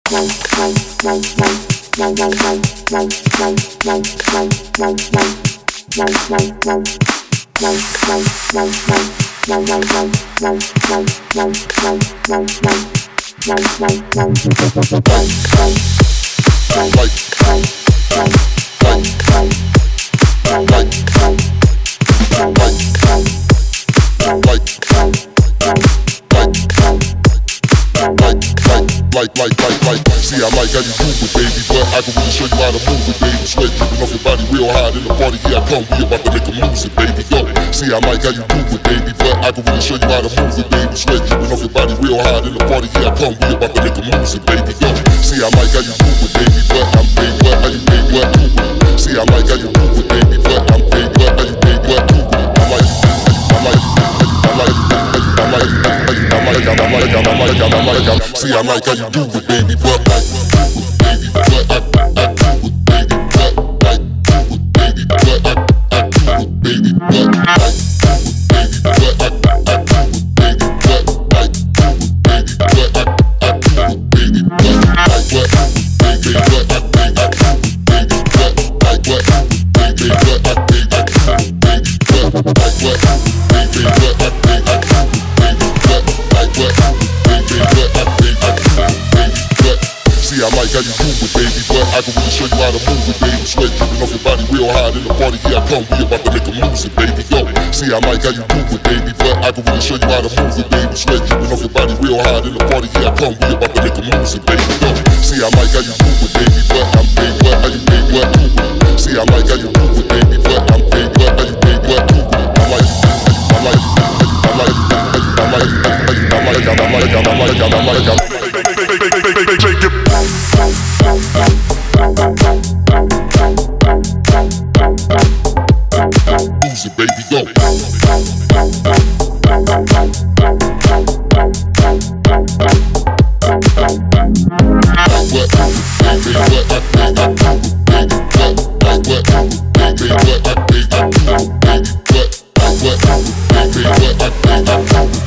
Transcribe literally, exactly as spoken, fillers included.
Like, like, like, like, see, I like how you move it, baby, but I can really show you how to move it, baby. Sweat dripping off your body real hard in the party, here I come, we about to make a music, baby, yo. See, I like how you move it, baby, but I can really show you how to move it, baby. Sweat dripping off your body real hard in the party, here I come, we about to make a music, baby, yo. See, I like how you move it, baby, but I'm baby, what, how you baby, what, move it. See, I like how you move it, baby, but I'm baby, what, how you baby, what, move it. I like, I like, I like, I like, I like, I like, I like, I like, I like, I like, I like. See, I like how you do it, baby, but I do it, baby, but I, I do it, baby, but I do it, baby, but I, I do it, baby, but I do it, baby, but I, I do it, baby, but I do it, baby, but I, I do it, baby, but I, what, baby, what, I, I do it, baby, but I, what, baby, what, I, baby, I do it, baby, but I, what, baby, what, I, baby, what, baby, what, I, baby, what, see, I like how you move it, baby, but I can really show you how to move it, baby. Sweat dripping off your body real hard in the party, here I come, we about to make a music, baby, yo. See, I like how you move it, baby, but I can really show you how to move it, baby. Sweat dripping off your body real hard in the party, here I come, we about to make a music, baby, yo. See, I like how you move it, baby, but I'm baby, what, how you baby, what, move it. See, I like how you move it, baby, but I'm baby, what, how you baby, what, move it. I like, I like, I like, I like, I like, I like, I like, I like, I like, I like, I like. Lose it, baby, go. What, what,